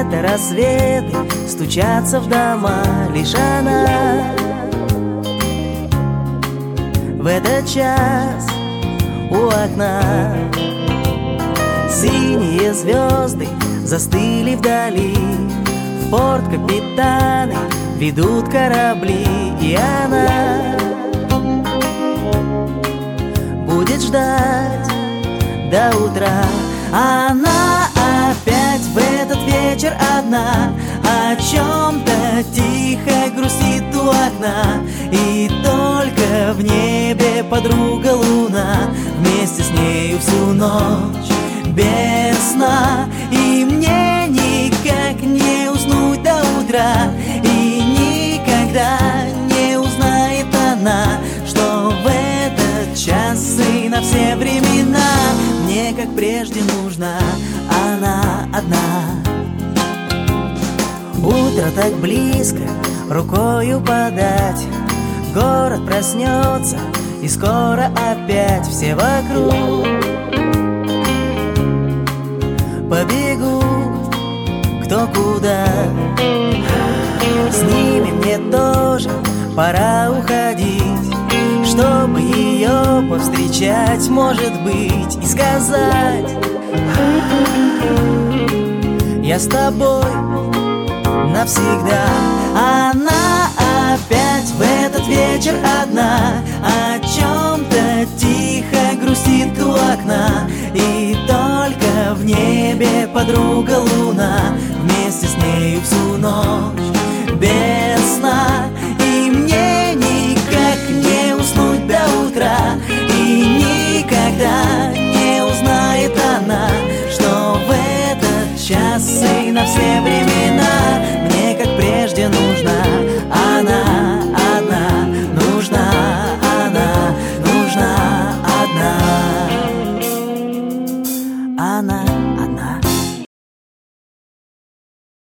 Это рассветы стучатся в дома, лишь она в этот час у окна. Синие звезды застыли вдали, в порт капитаны ведут корабли, и она будет ждать до утра. Она опять в этот вечер одна, о чем-то тихо грустит у окна, и только в небе подруга луна, вместе с нею всю ночь без сна. И мне никак не уснуть до утра, и никогда не узнает она, что в этот час и на все времена мне, как прежде, нужна она одна. Утро так близко, рукою подать, город проснется, и скоро опять все вокруг побегут кто куда. С ними мне тоже пора уходить, чтобы ее повстречать, может быть, и сказать: я с тобой навсегда. Она опять в этот вечер одна, о чем-то тихо грустит у окна, и только в небе подруга луна, вместе с нею всю ночь